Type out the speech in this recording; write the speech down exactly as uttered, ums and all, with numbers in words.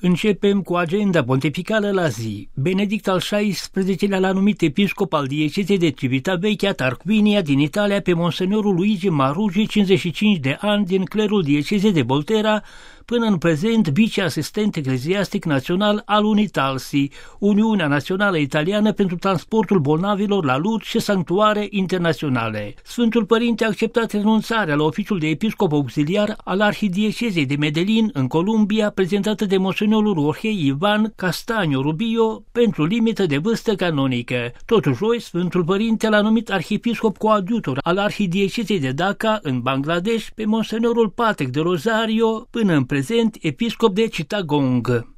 Începem cu agenda pontificală la zi. Benedict al șaisprezecelea l-a numit episcop al diecezei de Civitavecchia Tarquinia din Italia pe monseniorul Luigi Marugi, cincizeci și cinci de ani, din clerul diecezei de Volterra, până în prezent viceasistent ecleziastic național al Unitalsi, Uniunea Națională Italiană pentru transportul bolnavilor la lut și sanctuare internaționale. Sfântul Părinte a acceptat renunțarea la oficiul de episcop auxiliar al arhidiecezei de Medellin în Columbia, prezentată de monseniorul Jorge Ivan Castaño Rubio pentru limită de vârstă canonică. Totuși, joi, Sfântul Părinte l-a numit arhiepiscop coadjutor al arhidiecezei de Dhaka în Bangladesh pe monseniorul Patrick de Rosario, până în prezent episcop de Chittagong.